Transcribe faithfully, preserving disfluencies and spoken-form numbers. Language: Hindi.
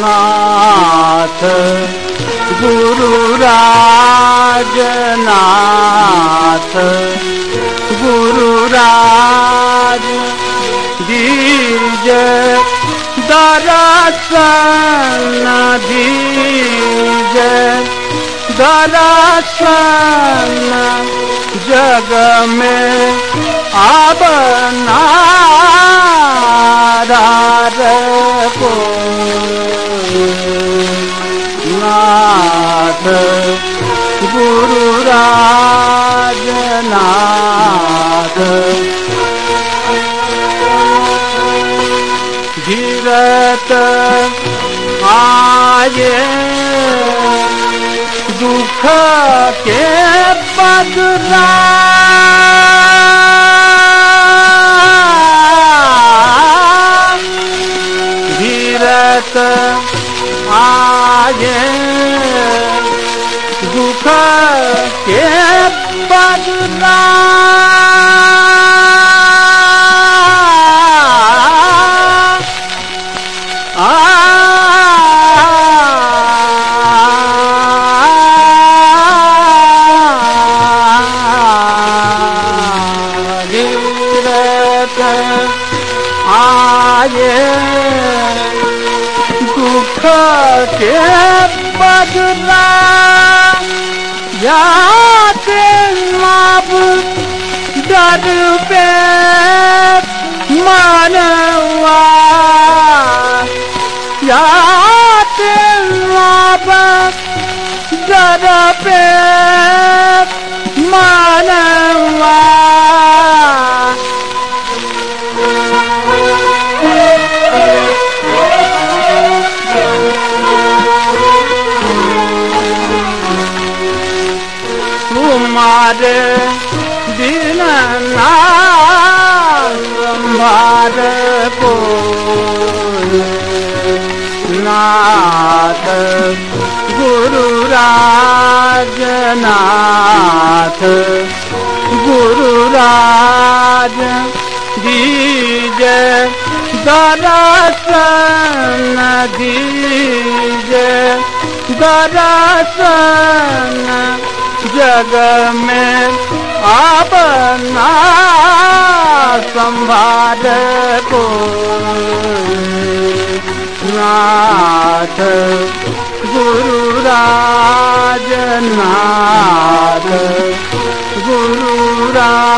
नाथ गुरुराज नाथ गुरुराज दीजे दर्शन दीजे दर्शन जग में अब नारार को नाथ गुरुराज नाथ गिरत आए दुख के बदला गिरत आए दुख के बदला आए दुख के बदला जाते माप डर पे मानवा जाते माप डर पे मानवा तुम्हारे दिन नाथ को नाथ गुरुराज नाथ गुरुराज दीजे दर्शन दीजे दर्शन जग में आप ना संभाल को नाथ गुरुराज नाथ गुरुराज